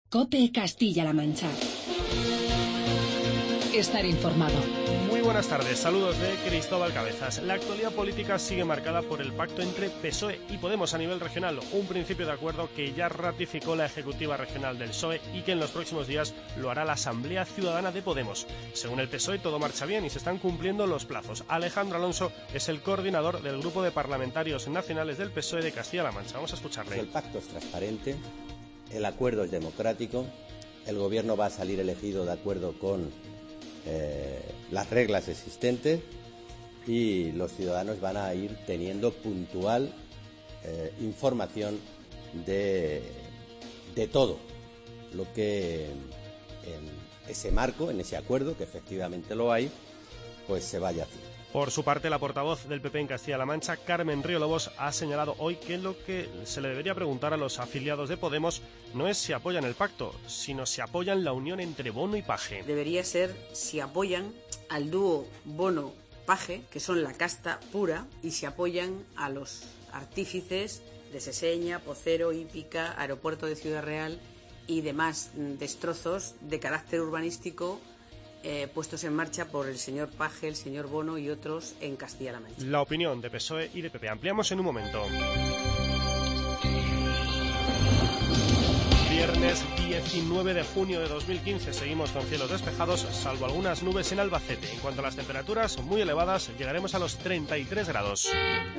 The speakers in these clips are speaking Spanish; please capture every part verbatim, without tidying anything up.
COPE Castilla-La Mancha. Estar informado. Muy buenas tardes, saludos de Cristóbal Cabezas. La actualidad política sigue marcada por el pacto entre P S O E y Podemos a nivel regional, un principio de acuerdo que ya ratificó la Ejecutiva Regional del P S O E y que en los próximos días lo hará la Asamblea Ciudadana de Podemos. Según el P S O E, todo marcha bien y se están cumpliendo los plazos. Alejandro Alonso es el coordinador del Grupo de Parlamentarios Nacionales del P S O E de Castilla-La Mancha. Vamos a escucharle. El pacto es transparente, el acuerdo es democrático, el Gobierno va a salir elegido de acuerdo con Eh, las reglas existentes y los ciudadanos van a ir teniendo puntual eh, información de, de todo lo que en ese marco, en ese acuerdo, que efectivamente lo hay, pues se vaya haciendo. Por su parte, la portavoz del P P en Castilla-La Mancha, Carmen Río Lobos, ha señalado hoy que lo que se le debería preguntar a los afiliados de Podemos no es si apoyan el pacto, sino si apoyan la unión entre Bono y Paje. Debería ser si apoyan al dúo Bono-Paje, que son la casta pura, y si apoyan a los artífices de Seseña, Pocero, Hípica, Aeropuerto de Ciudad Real y demás destrozos de carácter urbanístico Eh, puestos en marcha por el señor Paje, el señor Bono y otros en Castilla-La Mancha. La opinión de P S O E y de P P. Ampliamos en un momento. Viernes diecinueve de junio de dos mil quince. Seguimos con cielos despejados, salvo algunas nubes en Albacete. En cuanto a las temperaturas muy elevadas, llegaremos a los treinta y tres grados.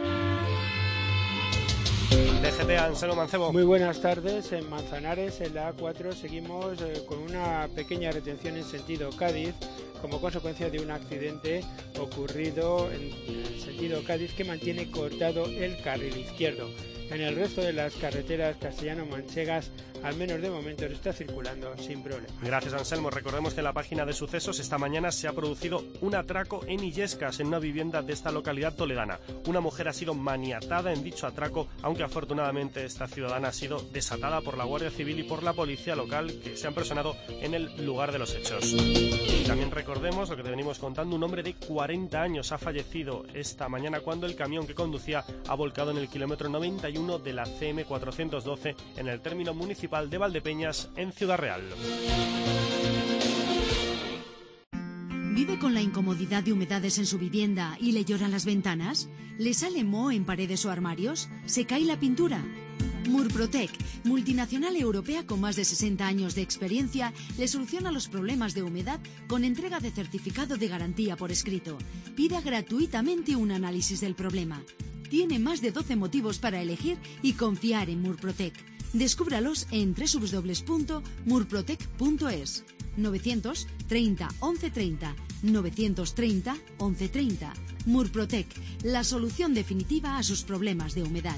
D G T, Anselmo Mancebo. Muy buenas tardes. En Manzanares, en la A cuatro, seguimos eh, con una pequeña retención en sentido Cádiz, como consecuencia de un accidente ocurrido en el sentido Cádiz que mantiene cortado el carril izquierdo. En el resto de las carreteras castellano-manchegas, al menos de momento, está circulando sin problema. Gracias, Anselmo. Recordemos que en la página de sucesos esta mañana se ha producido un atraco en Illescas, en una vivienda de esta localidad toledana. Una mujer ha sido maniatada en dicho atraco, aunque afortunadamente esta ciudadana ha sido desatada por la Guardia Civil y por la policía local, que se han personado en el lugar de los hechos. Y también recordemos lo que te venimos contando: un hombre de cuarenta años ha fallecido esta mañana cuando el camión que conducía ha volcado en el kilómetro noventa y uno de la C M cuatrocientos doce en el término municipal de Valdepeñas, en Ciudad Real. ¿Vive con la incomodidad de humedades en su vivienda y le lloran las ventanas? ¿Le sale moho en paredes o armarios? ¿Se cae la pintura? Murprotec, multinacional europea con más de sesenta años de experiencia, le soluciona los problemas de humedad con entrega de certificado de garantía por escrito. Pida gratuitamente un análisis del problema. Tiene más de doce motivos para elegir y confiar en Murprotec. Descúbralos en doble u doble u doble u punto murprotec punto es. novecientos treinta once treinta, novecientos treinta once treinta. Murprotec, la solución definitiva a sus problemas de humedad.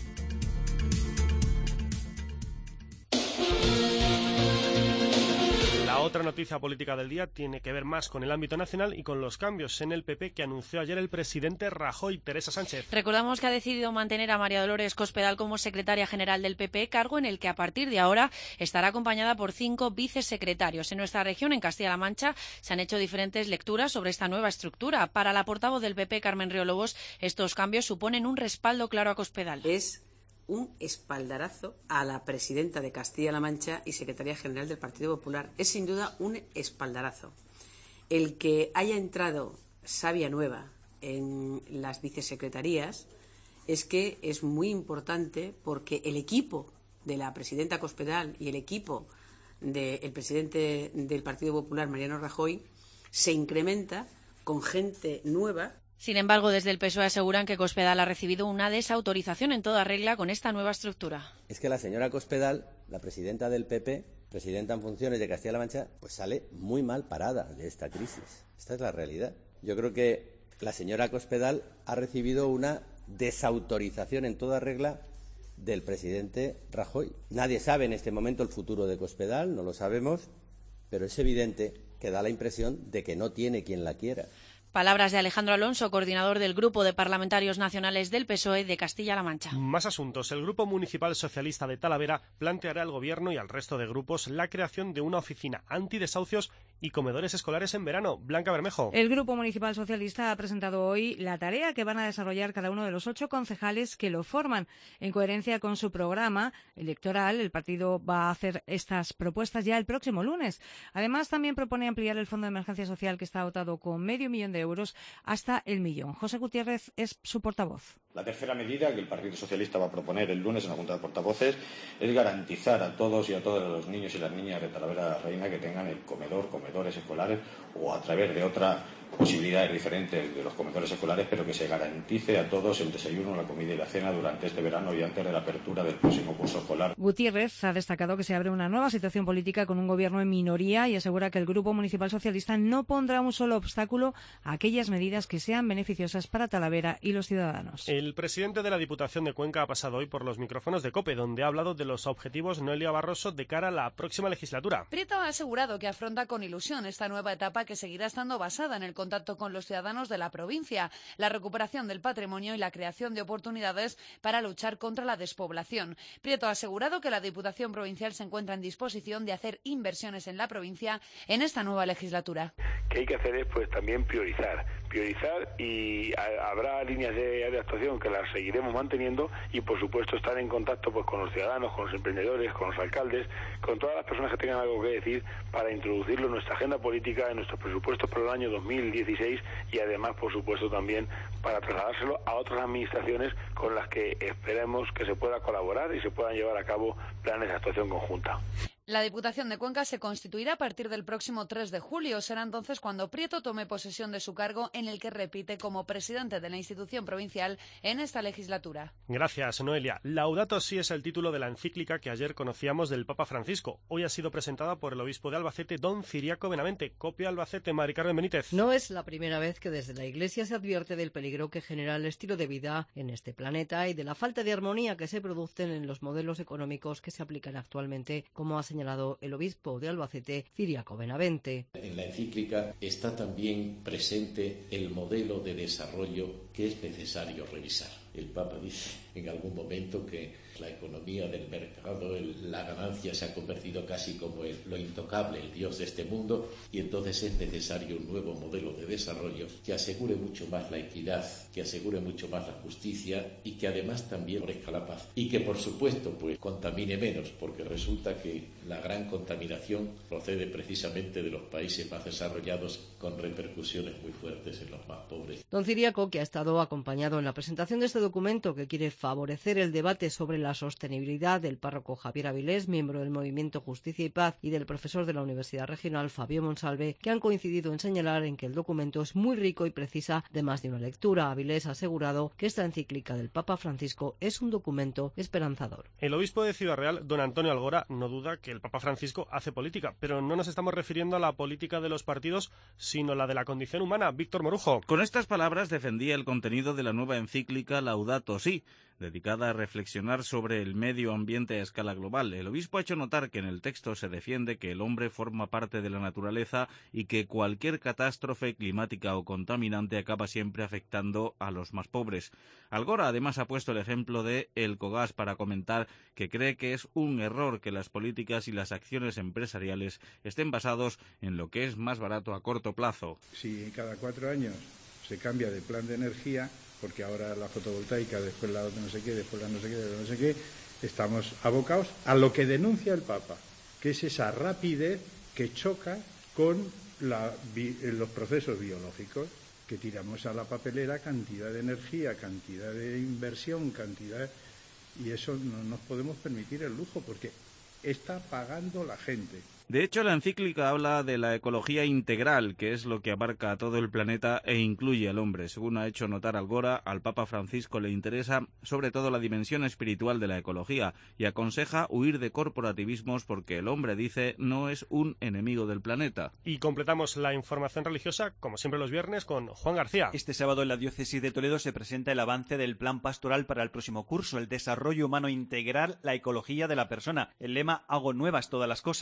La otra noticia política del día tiene que ver más con el ámbito nacional y con los cambios en el P P que anunció ayer el presidente Rajoy. Teresa Sánchez. Recordamos que ha decidido mantener a María Dolores Cospedal como secretaria general del P P, cargo en el que a partir de ahora estará acompañada por cinco vicesecretarios. En nuestra región, en Castilla-La Mancha, se han hecho diferentes lecturas sobre esta nueva estructura. Para la portavoz del P P, Carmen Río Lobos, estos cambios suponen un respaldo claro a Cospedal. Es un espaldarazo a la presidenta de Castilla-La Mancha y secretaria general del Partido Popular. Es sin duda un espaldarazo. El que haya entrado savia nueva en las vicesecretarías es que es muy importante, porque el equipo de la presidenta Cospedal y el equipo del presidente del Partido Popular, Mariano Rajoy, se incrementa con gente nueva. Sin embargo, desde el P S O E aseguran que Cospedal ha recibido una desautorización en toda regla con esta nueva estructura. Es que la señora Cospedal, la presidenta del P P, presidenta en funciones de Castilla-La Mancha, pues sale muy mal parada de esta crisis. Esta es la realidad. Yo creo que la señora Cospedal ha recibido una desautorización en toda regla del presidente Rajoy. Nadie sabe en este momento el futuro de Cospedal, no lo sabemos, pero es evidente que da la impresión de que no tiene quien la quiera. Palabras de Alejandro Alonso, coordinador del Grupo de Parlamentarios Nacionales del P S O E de Castilla-La Mancha. Más asuntos. El Grupo Municipal Socialista de Talavera planteará al Gobierno y al resto de grupos la creación de una oficina antidesahucios y comedores escolares en verano. Blanca Bermejo. El Grupo Municipal Socialista ha presentado hoy la tarea que van a desarrollar cada uno de los ocho concejales que lo forman. En coherencia con su programa electoral, el partido va a hacer estas propuestas ya el próximo lunes. Además, también propone ampliar el Fondo de Emergencia Social, que está dotado con medio millón de euros, hasta el millón. José Gutiérrez es su portavoz. La tercera medida que el Partido Socialista va a proponer el lunes en la Junta de Portavoces es garantizar a todos y a todos los niños y las niñas de Talavera de la Reina que tengan el comedor, comedores escolares o a través de otras posibilidades diferentes de los comedores escolares, pero que se garantice a todos el desayuno, la comida y la cena durante este verano y antes de la apertura del próximo curso escolar. Gutiérrez ha destacado que se abre una nueva situación política con un gobierno en minoría y asegura que el Grupo Municipal Socialista no pondrá un solo obstáculo a aquellas medidas que sean beneficiosas para Talavera y los ciudadanos. El presidente de la Diputación de Cuenca ha pasado hoy por los micrófonos de COPE, donde ha hablado de los objetivos Noelia Barroso de cara a la próxima legislatura. Prieto ha asegurado que afronta con ilusión esta nueva etapa que seguirá estando basada en el contacto con los ciudadanos de la provincia, la recuperación del patrimonio y la creación de oportunidades para luchar contra la despoblación. Prieto ha asegurado que la Diputación Provincial se encuentra en disposición de hacer inversiones en la provincia en esta nueva legislatura. Que hay que hacer es pues también priorizar, priorizar y a, habrá líneas de, de actuación que las seguiremos manteniendo y por supuesto estar en contacto pues con los ciudadanos, con los emprendedores, con los alcaldes, con todas las personas que tengan algo que decir para introducirlo en nuestra agenda política, en nuestros presupuestos para el año dos mil dieciséis y además por supuesto también para trasladárselo a otras administraciones con las que esperemos que se pueda colaborar y se puedan llevar a cabo planes de actuación conjunta. La Diputación de Cuenca se constituirá a partir del próximo tres de julio. Será entonces cuando Prieto tome posesión de su cargo, en el que repite como presidente de la institución provincial en esta legislatura. Gracias, Noelia. Laudato Si es el título de la encíclica que ayer conocíamos del Papa Francisco. Hoy ha sido presentada por el obispo de Albacete, don Ciriaco Benavente. Copia Albacete, Mari Carmen Benítez. No es la primera vez que desde la Iglesia se advierte del peligro que genera el estilo de vida en este planeta y de la falta de armonía que se producen en los modelos económicos que se aplican actualmente, como ha señalado el obispo de Albacete, Ciriaco Benavente. En la encíclica está también presente el modelo de desarrollo que es necesario revisar. El Papa dice en algún momento que la economía del mercado, el, la ganancia se ha convertido casi como el, lo intocable, el Dios de este mundo, y entonces es necesario un nuevo modelo de desarrollo que asegure mucho más la equidad, que asegure mucho más la justicia y que además también favorezca la paz. Y que por supuesto pues contamine menos, porque resulta que la gran contaminación procede precisamente de los países más desarrollados con repercusiones muy fuertes en los más pobres. Don Ciriaco, que ha estado acompañado en la presentación de este documento que quiere favorecer el debate sobre la sostenibilidad del párroco Javier Avilés, miembro del Movimiento Justicia y Paz, y del profesor de la Universidad Regional Fabio Monsalve, que han coincidido en señalar en que el documento es muy rico y precisa de más de una lectura. Avilés ha asegurado que esta encíclica del Papa Francisco es un documento esperanzador. El obispo de Ciudad Real, don Antonio Algora, no duda que el Papa Francisco hace política, pero no nos estamos refiriendo a la política de los partidos, sino la de la condición humana. Víctor Morujo. Con estas palabras defendía el contenido de la nueva encíclica Laudato Si, dedicada a reflexionar sobre el medio ambiente a escala global. El obispo ha hecho notar que en el texto se defiende que el hombre forma parte de la naturaleza y que cualquier catástrofe climática o contaminante acaba siempre afectando a los más pobres. Algora además ha puesto el ejemplo de Elcogas para comentar que cree que es un error que las políticas y las acciones empresariales estén basados en lo que es más barato a corto plazo. Si cada cuatro años se cambia de plan de energía, porque ahora la fotovoltaica, después la no sé qué, después la no sé qué, no sé qué, estamos abocados a lo que denuncia el Papa, que es esa rapidez que choca con la, los procesos biológicos, que tiramos a la papelera cantidad de energía, cantidad de inversión, cantidad... Y eso no nos podemos permitir el lujo, porque está pagando la gente. De hecho, la encíclica habla de la ecología integral, que es lo que abarca a todo el planeta e incluye al hombre. Según ha hecho notar Algora, al Papa Francisco le interesa sobre todo la dimensión espiritual de la ecología y aconseja huir de corporativismos porque el hombre, dice, no es un enemigo del planeta. Y completamos la información religiosa, como siempre los viernes, con Juan García. Este sábado en la diócesis de Toledo se presenta el avance del plan pastoral para el próximo curso, el desarrollo humano integral, la ecología de la persona. El lema, hago nuevas todas las cosas. Con motivo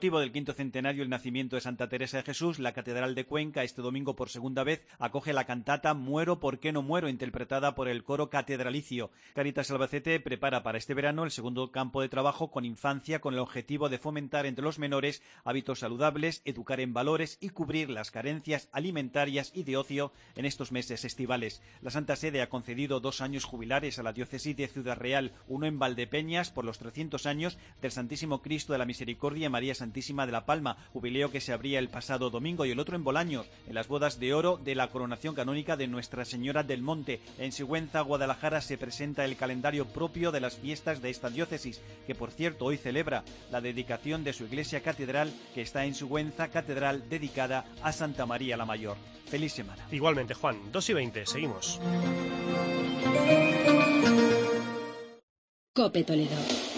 motivo del quinto centenario del nacimiento de Santa Teresa de Jesús, la Catedral de Cuenca este domingo por segunda vez acoge la cantata Muero porque no muero, interpretada por el coro catedralicio. Cáritas Albacete prepara para este verano el segundo campo de trabajo con infancia, con el objetivo de fomentar entre los menores hábitos saludables, educar en valores y cubrir las carencias alimentarias y de ocio en estos meses estivales. La Santa Sede ha concedido dos años jubilares a la diócesis de Ciudad Real, uno en Valdepeñas por los trescientos años del Santísimo Cristo de la Misericordia y María Santísima de la Palma, jubileo que se abría el pasado domingo, y el otro en Bolaños, en las bodas de oro de la coronación canónica de Nuestra Señora del Monte. En Sigüenza, Guadalajara, se presenta el calendario propio de las fiestas de esta diócesis, que por cierto hoy celebra la dedicación de su iglesia catedral, que está en Sigüenza, catedral dedicada a Santa María la Mayor. Feliz semana. Igualmente, Juan. dos y veinte, seguimos. COPE Toledo.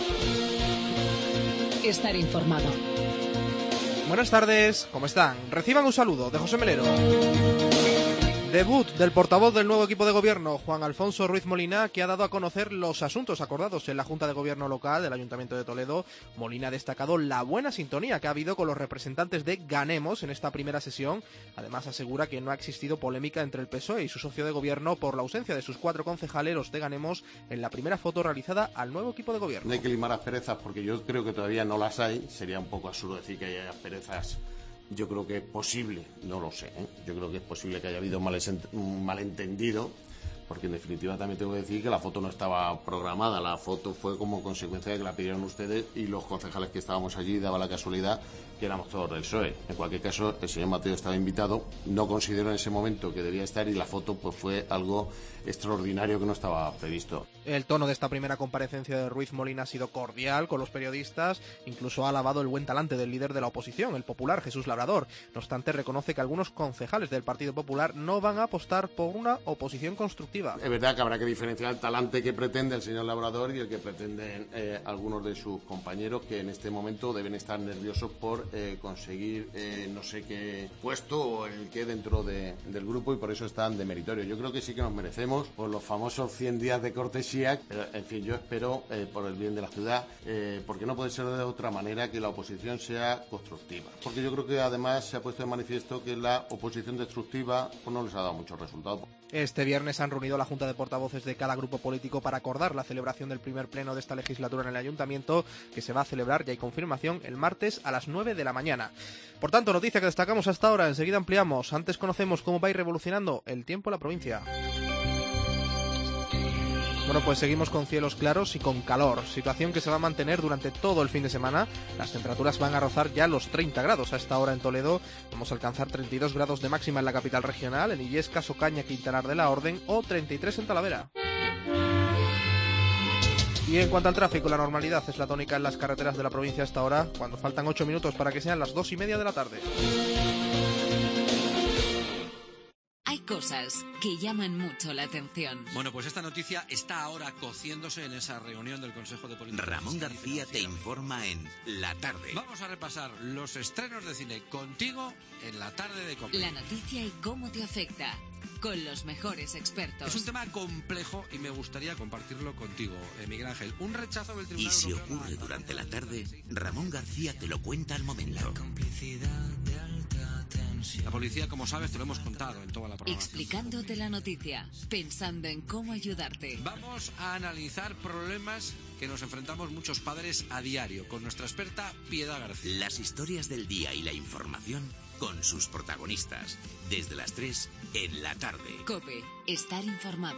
Estar informado. Buenas tardes, ¿cómo están? Reciban un saludo de José Melero. Debut del portavoz del nuevo equipo de gobierno, Juan Alfonso Ruiz Molina, que ha dado a conocer los asuntos acordados en la Junta de Gobierno local del Ayuntamiento de Toledo. Molina ha destacado la buena sintonía que ha habido con los representantes de Ganemos en esta primera sesión. Además, asegura que no ha existido polémica entre el P S O E y su socio de gobierno por la ausencia de sus cuatro concejaleros de Ganemos en la primera foto realizada al nuevo equipo de gobierno. No hay que limar asperezas porque yo creo que todavía no las hay. Sería un poco absurdo decir que hay asperezas. Yo creo que es posible, no lo sé, ¿eh? Yo creo que es posible que haya habido un malentendido, porque en definitiva también tengo que decir que la foto no estaba programada, la foto fue como consecuencia de que la pidieron ustedes y los concejales que estábamos allí daba la casualidad que éramos todos del P S O E. En cualquier caso, el señor Mateo estaba invitado, no consideró en ese momento que debía estar y la foto pues fue algo extraordinario que no estaba previsto. El tono de esta primera comparecencia de Ruiz Molina ha sido cordial con los periodistas, incluso ha alabado el buen talante del líder de la oposición, el popular Jesús Labrador. No obstante, reconoce que algunos concejales del Partido Popular no van a apostar por una oposición constructiva. Es verdad que habrá que diferenciar el talante que pretende el señor Labrador y el que pretenden eh, algunos de sus compañeros, que en este momento deben estar nerviosos por eh, conseguir eh, no sé qué puesto o el que dentro de, del grupo, y por eso están de meritorio. Yo creo que sí que nos merecemos por los famosos cien días de cortesía, pero, en fin, yo espero eh, por el bien de la ciudad, eh, porque no puede ser de otra manera que la oposición sea constructiva, porque yo creo que además se ha puesto de manifiesto que la oposición destructiva pues, no les ha dado muchos resultados. Este viernes han reunido la Junta de Portavoces de cada grupo político para acordar la celebración del primer pleno de esta legislatura en el Ayuntamiento, que se va a celebrar, ya hay confirmación, el martes a las nueve de la mañana. Por tanto, noticia que destacamos hasta ahora, enseguida ampliamos. Antes conocemos cómo va a ir revolucionando el tiempo en la provincia. Bueno, pues seguimos con cielos claros y con calor, situación que se va a mantener durante todo el fin de semana. Las temperaturas van a rozar ya los treinta grados a esta hora en Toledo. Vamos a alcanzar treinta y dos grados de máxima en la capital regional, en Illescas, Ocaña, Quintanar de la Orden, o treinta y tres en Talavera. Y en cuanto al tráfico, la normalidad es la tónica en las carreteras de la provincia hasta ahora, cuando faltan ocho minutos para que sean las dos y media de la tarde. Hay cosas que llaman mucho la atención. Bueno, pues esta noticia está ahora cociéndose en esa reunión del Consejo de Política. Ramón García te informa en La Tarde. Vamos a repasar los estrenos de cine contigo en La Tarde de COPE. La noticia y cómo te afecta, con los mejores expertos. Es un tema complejo y me gustaría compartirlo contigo, eh, Miguel Ángel. Un rechazo del Tribunal Y si Europeo ocurre durante la tarde, Ramón García te lo cuenta al momento. La complicidad de alta tensión. La policía, como sabes, te lo hemos contado en toda la programación. Explicándote la noticia, pensando en cómo ayudarte. Vamos a analizar problemas que nos enfrentamos muchos padres a diario con nuestra experta Piedad García. Las historias del día y la información con sus protagonistas. Desde las tres en La Tarde. COPE, estar informado.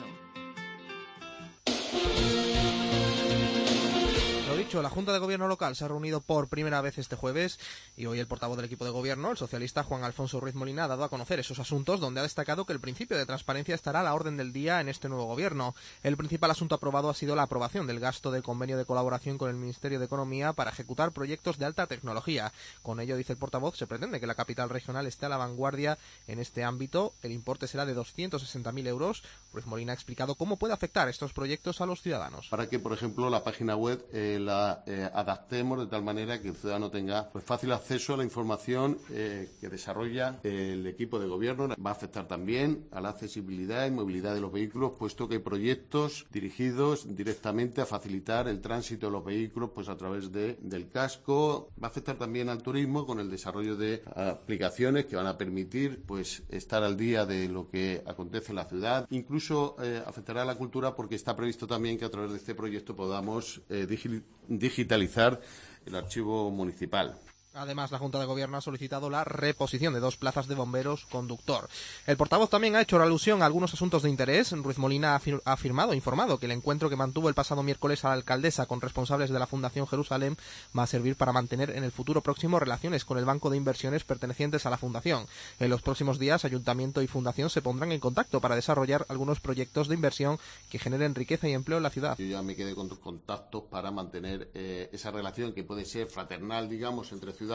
Lo dicho, la Junta de Gobierno local se ha reunido por primera vez este jueves y hoy el portavoz del equipo de gobierno, el socialista Juan Alfonso Ruiz Molina, ha dado a conocer esos asuntos donde ha destacado que el principio de transparencia estará a la orden del día en este nuevo gobierno. El principal asunto aprobado ha sido la aprobación del gasto del convenio de colaboración con el Ministerio de Economía para ejecutar proyectos de alta tecnología. Con ello, dice el portavoz, se pretende que la capital regional esté a la vanguardia en este ámbito. El importe será de doscientos sesenta mil euros. Ruiz Molina ha explicado cómo puede afectar estos proyectos a los ciudadanos. Para que, por ejemplo, la página web, eh, la eh, adaptemos de tal manera que el ciudadano tenga pues, fácil acceso a la información eh, que desarrolla eh, el equipo de gobierno. Va a afectar también a la accesibilidad y movilidad de los vehículos, puesto que hay proyectos dirigidos directamente a facilitar el tránsito de los vehículos pues, a través de, del casco. Va a afectar también al turismo con el desarrollo de aplicaciones que van a permitir pues, estar al día de lo que acontece en la ciudad. Incluso eh, afectará a la cultura porque está previsto también que a través de este proyecto podamos eh, digi- digitalizar el archivo municipal. Además, la Junta de Gobierno ha solicitado la reposición de dos plazas de bomberos conductor. El portavoz también ha hecho alusión a algunos asuntos de interés. Ruiz Molina ha, afir- ha afirmado, informado, que el encuentro que mantuvo el pasado miércoles a la alcaldesa con responsables de la Fundación Jerusalén va a servir para mantener en el futuro próximo relaciones con el banco de inversiones pertenecientes a la Fundación. En los próximos días, Ayuntamiento y Fundación se pondrán en contacto para desarrollar algunos proyectos de inversión que generen riqueza y empleo en la ciudad. Yo ya me quedé con contactos para mantener eh, esa relación que puede ser fraternal, digamos, entre ciudadanos,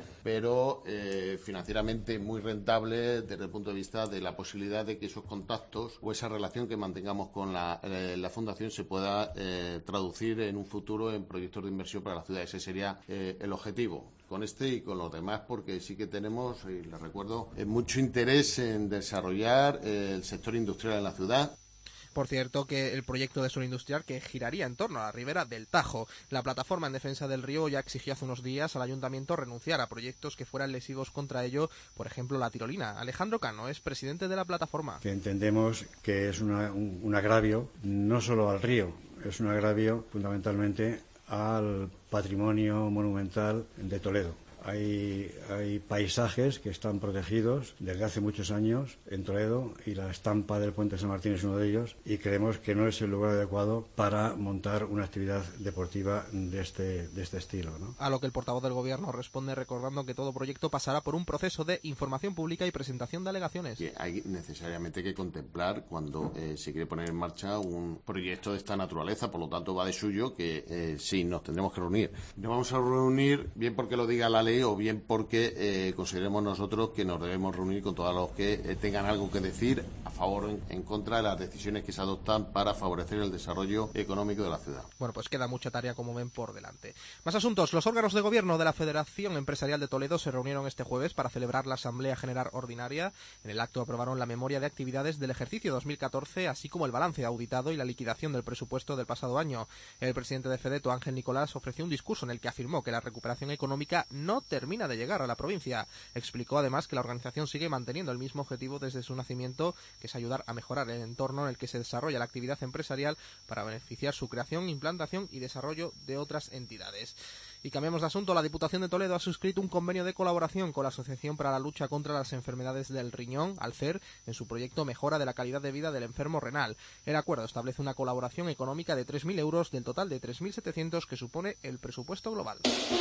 pero eh, financieramente muy rentable desde el punto de vista de la posibilidad de que esos contactos o esa relación que mantengamos con la, eh, la Fundación se pueda eh, traducir en un futuro en proyectos de inversión para la ciudad. Ese sería eh, el objetivo con este y con los demás, porque sí que tenemos, y les recuerdo, eh, mucho interés en desarrollar eh, el sector industrial en la ciudad. Por cierto, que el proyecto de suelo industrial que giraría en torno a la ribera del Tajo. La plataforma en defensa del río ya exigió hace unos días al ayuntamiento renunciar a proyectos que fueran lesivos contra ello, por ejemplo, la tirolina. Alejandro Cano es presidente de la plataforma. Que entendemos que es una, un, un agravio no solo al río, es un agravio fundamentalmente al patrimonio monumental de Toledo. Hay, hay paisajes que están protegidos desde hace muchos años en Toledo y la estampa del Puente San Martín es uno de ellos y creemos que no es el lugar adecuado para montar una actividad deportiva de este, de este estilo, ¿no? A lo que el portavoz del Gobierno responde recordando que todo proyecto pasará por un proceso de información pública y presentación de alegaciones. Que hay necesariamente que contemplar cuando eh, se quiere poner en marcha un proyecto de esta naturaleza, por lo tanto va de suyo que eh, sí, nos tendremos que reunir. Nos vamos a reunir bien porque lo diga la ley o bien porque eh, consideremos nosotros que nos debemos reunir con todos los que eh, tengan algo que decir a favor o en, en contra de las decisiones que se adoptan para favorecer el desarrollo económico de la ciudad. Bueno, pues queda mucha tarea, como ven, por delante. Más asuntos. Los órganos de gobierno de la Federación Empresarial de Toledo se reunieron este jueves para celebrar la Asamblea General Ordinaria. En el acto aprobaron la memoria de actividades del ejercicio dos mil catorce, así como el balance auditado y la liquidación del presupuesto del pasado año. El presidente de Fedeto, Ángel Nicolás, ofreció un discurso en el que afirmó que la recuperación económica no termina de llegar a la provincia. Explicó además que la organización sigue manteniendo el mismo objetivo desde su nacimiento, que es ayudar a mejorar el entorno en el que se desarrolla la actividad empresarial para beneficiar su creación, implantación y desarrollo de otras entidades. Y cambiamos de asunto. La Diputación de Toledo ha suscrito un convenio de colaboración con la Asociación para la Lucha contra las Enfermedades del Riñón, ALCER, en su proyecto Mejora de la Calidad de Vida del Enfermo Renal. El acuerdo establece una colaboración económica de tres mil euros del total de tres mil setecientos que supone el presupuesto global.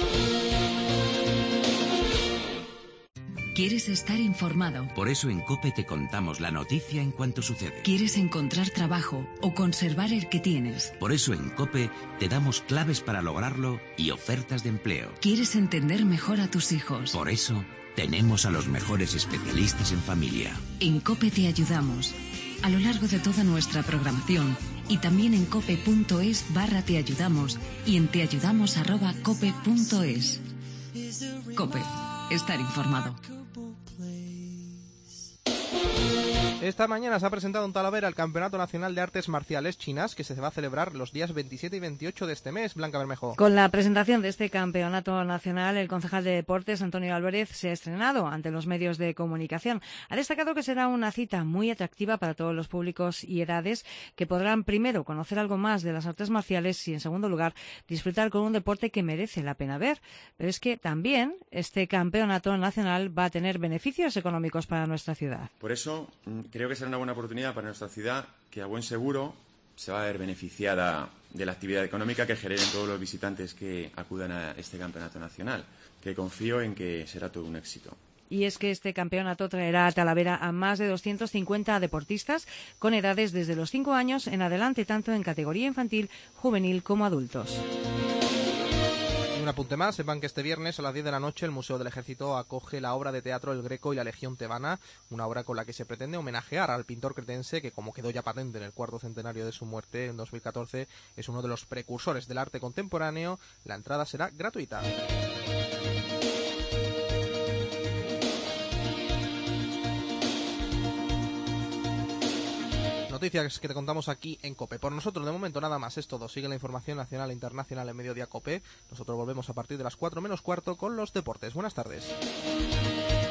¿Quieres estar informado? Por eso en COPE te contamos la noticia en cuanto sucede. ¿Quieres encontrar trabajo o conservar el que tienes? Por eso en COPE te damos claves para lograrlo y ofertas de empleo. ¿Quieres entender mejor a tus hijos? Por eso tenemos a los mejores especialistas en familia. En COPE te ayudamos. A lo largo de toda nuestra programación y también en cope.es barra te ayudamos y en teayudamos arroba cope.es. COPE. Estar informado. Esta mañana se ha presentado en Talavera el Campeonato Nacional de Artes Marciales Chinas, que se va a celebrar los días veintisiete y veintiocho de este mes. Blanca Bermejo. Con la presentación de este Campeonato Nacional, el concejal de Deportes, Antonio Álvarez, se ha estrenado ante los medios de comunicación. Ha destacado que será una cita muy atractiva para todos los públicos y edades, que podrán primero conocer algo más de las artes marciales y, en segundo lugar, disfrutar con un deporte que merece la pena ver. Pero es que también este Campeonato Nacional va a tener beneficios económicos para nuestra ciudad. Por eso creo que será una buena oportunidad para nuestra ciudad, que a buen seguro se va a ver beneficiada de la actividad económica que generen todos los visitantes que acudan a este campeonato nacional, que confío en que será todo un éxito. Y es que este campeonato traerá a Talavera a más de doscientos cincuenta deportistas con edades desde los cinco años en adelante, tanto en categoría infantil, juvenil como adultos. un apunte más, sepan que este viernes a las diez de la noche el Museo del Ejército acoge la obra de teatro El Greco y la Legión Tebana, una obra con la que se pretende homenajear al pintor cretense que, como quedó ya patente en el cuarto centenario de su muerte en dos mil catorce, es uno de los precursores del arte contemporáneo. La entrada será gratuita. Noticias que te contamos aquí en COPE. Por nosotros, de momento, nada más. Es todo. Sigue la información nacional e internacional en Mediodía COPE. Nosotros volvemos a partir de las cuatro menos cuarto con los deportes. Buenas tardes.